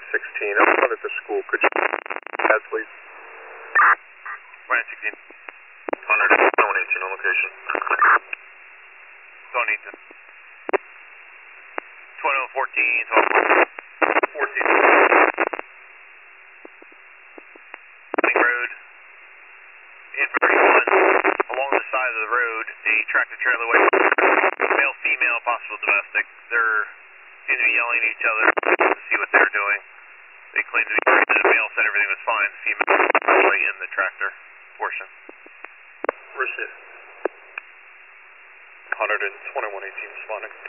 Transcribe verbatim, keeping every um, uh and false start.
sixteen. I'm on at the school. Could you pass, please? one sixteen. one hundred, one eighteen on location. Tony, twenty fourteen, fourteen. Road, in thirty-one, along the side of the road, a tractor trailer way, male, female, possible domestic. They're seem to be yelling at each other to see what they're doing. They claim to be, the male said everything was fine, the female was right in the tractor portion. Receive. one twenty-one eighteen responding.